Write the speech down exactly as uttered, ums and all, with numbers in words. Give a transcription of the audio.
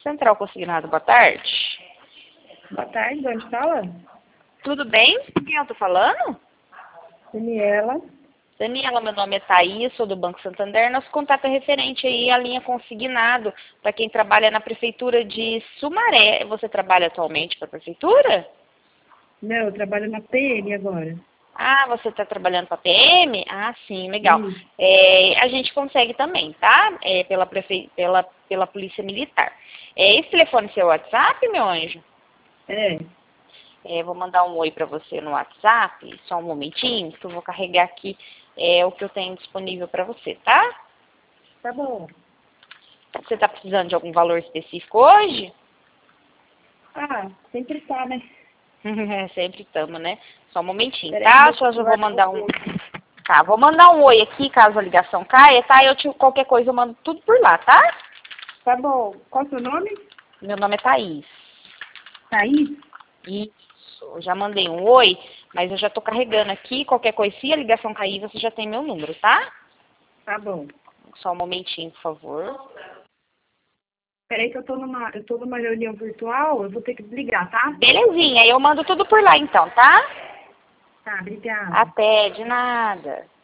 Central Consignado, boa tarde. Boa tarde, onde fala? Tudo bem? Com quem eu tô falando? Daniela. Daniela, meu nome é Thaís, sou do Banco Santander. Nosso contato é referente aí à linha consignado para quem trabalha na Prefeitura de Sumaré. Você trabalha atualmente para a Prefeitura? Não, eu trabalho na P M agora. Ah, você está trabalhando para a P M? Ah, sim, legal. Isso. É, a gente consegue também, tá? É, pela, prefe... pela, pela Polícia Militar. É, esse telefone é seu WhatsApp, meu anjo? É, É, vou mandar um oi para você no WhatsApp, só um momentinho, que eu vou carregar aqui é, o que eu tenho disponível para você, tá? tá bom. Você está precisando de algum valor específico hoje? Ah, sempre tá, né? Sempre estamos, né? Só um momentinho, Peraí, tá? deixa Só eu eu vou guardar mandar o um... fone. Tá, vou mandar um oi aqui, caso a ligação caia, tá? Eu te... Qualquer coisa eu mando tudo por lá, tá? Tá bom. Qual o seu nome? Meu nome é Thaís. Thaís? Isso, eu já mandei um oi, mas eu já tô carregando aqui. Qualquer coisa, se a ligação cair, você já tem meu número, tá? Tá bom. Só um momentinho, por favor. Peraí que eu tô numa, eu tô numa reunião virtual, eu vou ter que desligar, tá? Belezinha, eu mando tudo por lá então, tá? Tá, obrigada. Até, de nada.